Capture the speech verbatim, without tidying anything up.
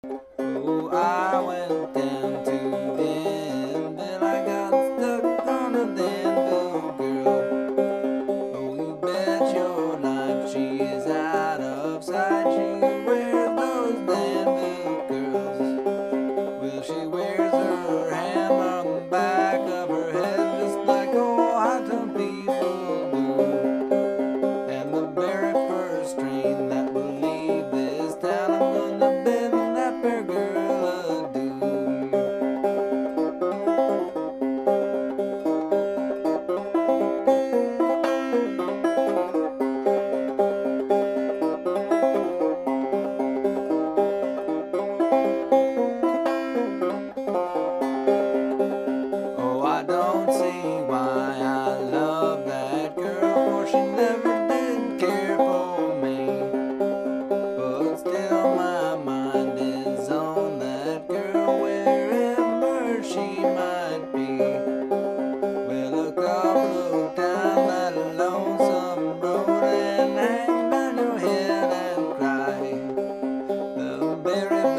Oh, I went down to Danville. I got stuck on a Danville girl. Oh, you bet your life she is out of sight. She wears those Danville curls. Well, she wears her hand on the back of her head, just like old hot tub people do. And the very first train that will leave this town, I'm gonna bid that fair girl adieu. Oh, I don't see why I love that girl, for she never did care for me. But still my mind is on that girl, wherever she might be. Well, look up, look down that lonesome road, and hang down your head and cry. The very